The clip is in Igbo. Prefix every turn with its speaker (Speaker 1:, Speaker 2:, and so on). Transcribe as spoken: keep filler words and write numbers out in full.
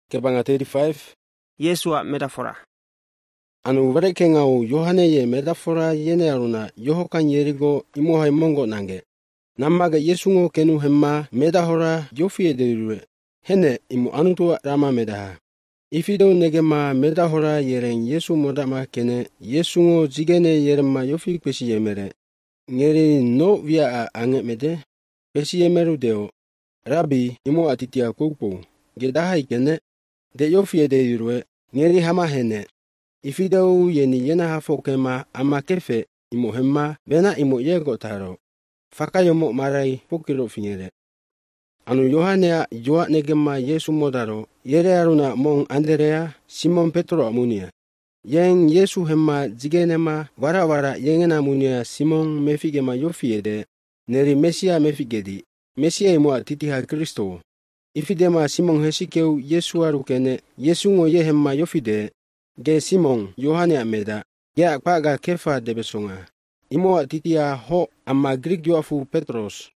Speaker 1: Kebanga thirty-five.
Speaker 2: Yesua metafora.
Speaker 1: Anu warekengau Yohane ye metafora yene aruna yohokan yerigo imohai mongo nange. Namaga Yesungo kenu hemma metahora yofie derure. Hene imu anutua rama medaha. Ifido negema metahora yereng Yesu modama kene Yesungo zigene yerema yofi pesi yemere. Ngeri no via a ange mede. Pesi yemeru deo. Rabi imo atitia kupo. Gedahai kene. De yofie derure. Ngeri hama hene. Ifidau yeni yena hafokema ama kefe imo hemma bena imo yego taro. Fakayomo marai pokiro fingere. Anu Yohanea joa negema Yesu modaro yere aruna mong Andrea Simon Petro amunia. Yeng Yesu hemma zigenema wara wara yengena amunia Simon mefigema yofiede neri Mesia mefigedi. Mesia imo atitiha Kristo. Ifidema Simon hesikeu Yesu arukene Yesu ngo ye hemma yofide. Ge Simon Yohane ameda ge akpaga kefa debesonga imo atitia ho ama Greek yoafu Petros